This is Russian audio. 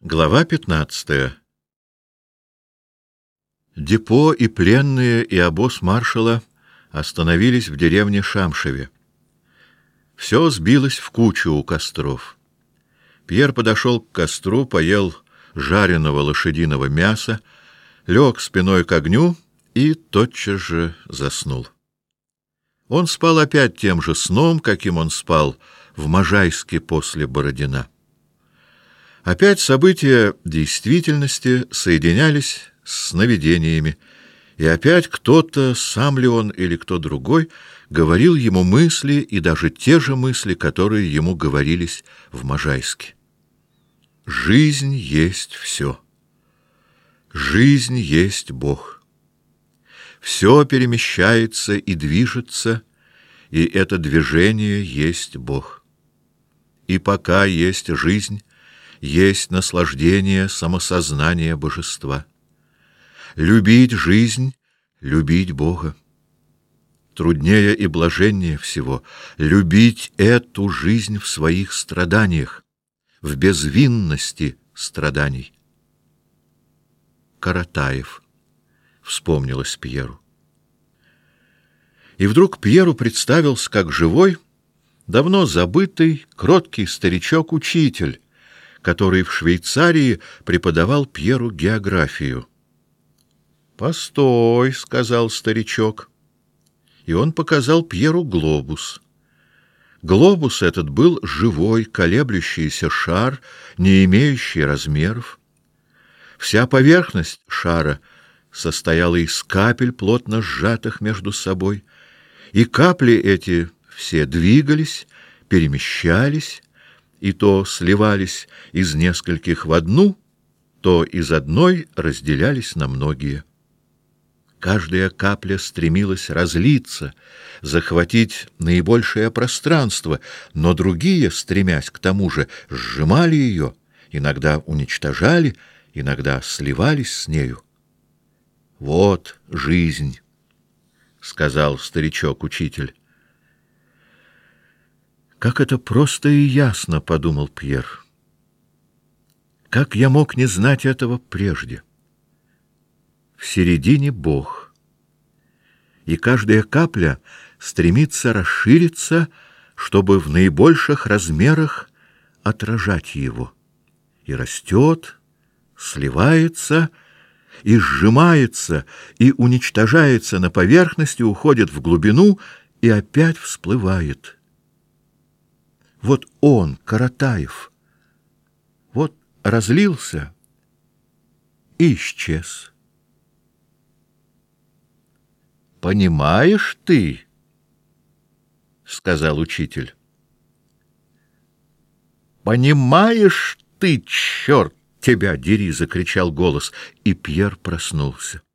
Глава 15. Депо и пленные, и обоз маршала остановились в деревне Шамшеве. Все сбилось в кучу у костров. Пьер подошел к костру, поел жареного лошадиного мяса, лег спиной к огню и тотчас же заснул. Он спал опять тем же сном, каким он спал в Можайске после Бородина. Опять события действительности соединялись с сновидениями, и опять кто-то, сам ли он или кто другой, говорил ему мысли, и даже те же мысли, которые ему говорились в Можайске. Жизнь есть все. Жизнь есть Бог. Все перемещается и движется, и это движение есть Бог. И пока есть жизнь, есть наслаждение самосознания божества. Любить жизнь, любить Бога. Труднее и блаженнее всего любить эту жизнь в своих страданиях, в безвинности страданий. Каратаев, вспомнилось Пьеру. И вдруг Пьеру представился как живой, давно забытый, кроткий старичок-учитель, который в Швейцарии преподавал Пьеру географию. «Постой», — сказал старичок, и он показал Пьеру глобус. Глобус этот был живой, колеблющийся шар, не имеющий размеров. Вся поверхность шара состояла из капель, плотно сжатых между собой, и капли эти все двигались, перемещались, и то сливались из нескольких в одну, то из одной разделялись на многие. Каждая капля стремилась разлиться, захватить наибольшее пространство, но другие, стремясь к тому же, сжимали ее, иногда уничтожали, иногда сливались с нею. «Вот жизнь», — сказал старичок-учитель. «Как это просто и ясно», — подумал Пьер. «Как я мог не знать этого прежде? В середине Бог, и каждая капля стремится расшириться, чтобы в наибольших размерах отражать его, и растет, сливается, и сжимается, и уничтожается на поверхности, уходит в глубину и опять всплывает. Вот он, Каратаев, вот разлился и исчез. «Понимаешь ты?» — сказал учитель. «Понимаешь ты, черт тебя дери!» — закричал голос, и Пьер проснулся.